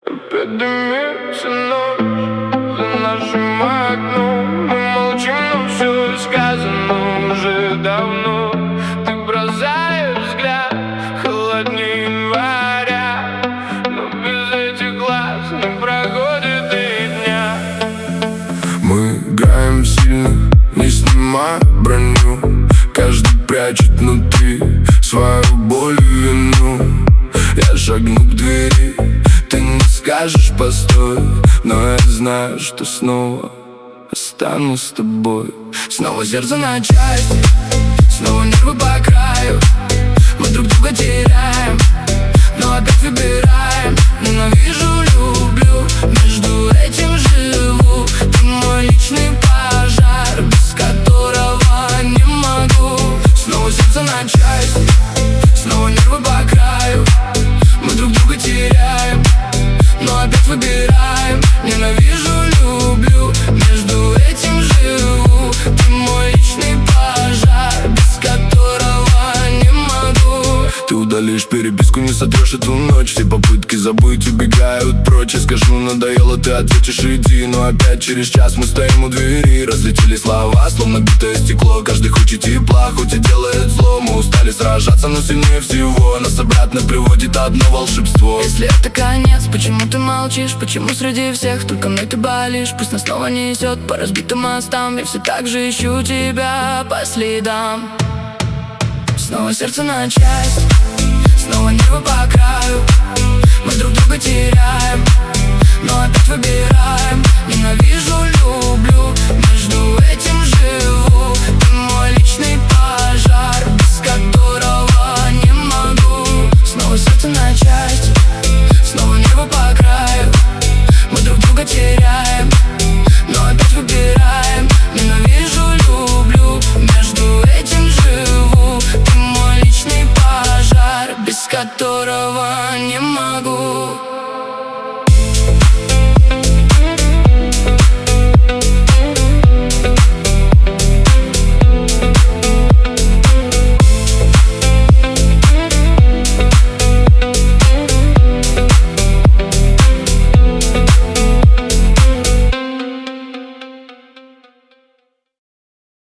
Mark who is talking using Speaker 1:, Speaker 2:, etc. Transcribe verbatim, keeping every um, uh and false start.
Speaker 1: Опять дымится ночь за нашим окном. Мы молчим, но все сказано уже давно. Ты бросаешь взгляд холоднее января, но без этих глаз не проходит и дня. Мы играем сильно, не снимая броню. Каждый прячет внутри свою боль и вину. Я шагну к двери, ты не скажешь постой, но я знаю, что снова останусь с тобой. Снова сердце на части, снова нервы по краю. Мы друг друга теряем, но опять выбираем. Ненавижу, люблю, между этим живу. Ты мой личный пожар, без которого не могу. Снова сердце на части, снова нервы по краю. Мы друг друга теряем, но опять выбираем. Ненавижу, люблю, между этим живу. Ты мой личный пожар, без которого не могу. Ты удалишь переписку, не сотрешь эту ночь. Все попытки забыть убегают прочь. Я скажу, надоело, ты ответишь, иди. Но опять через час мы стоим у двери. Разлетелись слова, словно битое стекло. Каждый хочет тепла, хоть и делает зло. Мы устали сражаться, но сильнее всего нас обратно приводит одно волшебство.
Speaker 2: Если это конец, почему ты молчишь? Почему среди всех только мной ты болишь? Пусть нас снова несет по разбитым мостам. Я все так же ищу тебя по следам. Снова сердце на части, снова небо по краю. Мы друг друга теряем,